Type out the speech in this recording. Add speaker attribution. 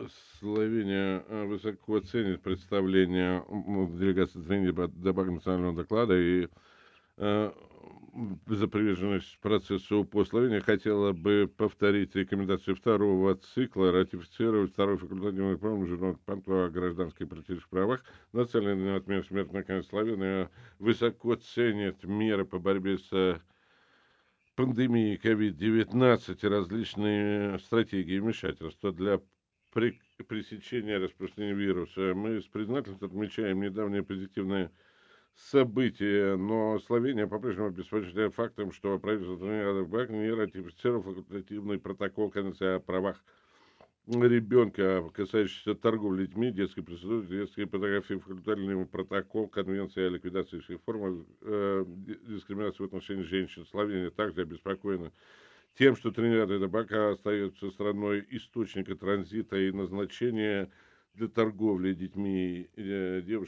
Speaker 1: Словения высоко ценит представление делегации страны добавок национального доклада и э, за приверженность процессу по Словении хотела бы повторить рекомендации второго цикла, ратифицировать второй факультативный план Международного пакта о гражданских и политических правах, нацеленный на отмену смертной казни. Словения высоко ценит меры по борьбе с пандемии COVID-19 и различные стратегии вмешательства для пресечения распространения вируса. Мы с признательностью отмечаем недавние позитивные события, но Словения по-прежнему обеспокоена фактом, что правительство страны не ратифицировало факультативный протокол Конвенции о правах ребенка, касающийся торговли детьми, детской проституции, детской порнографии, факультативный протокол Конвенции о ликвидации всех форм дискриминации в отношении женщин. Словения также обеспокоена тем, что Тринидад и Тобаго остается страной источника транзита и назначения для торговли детьми девушек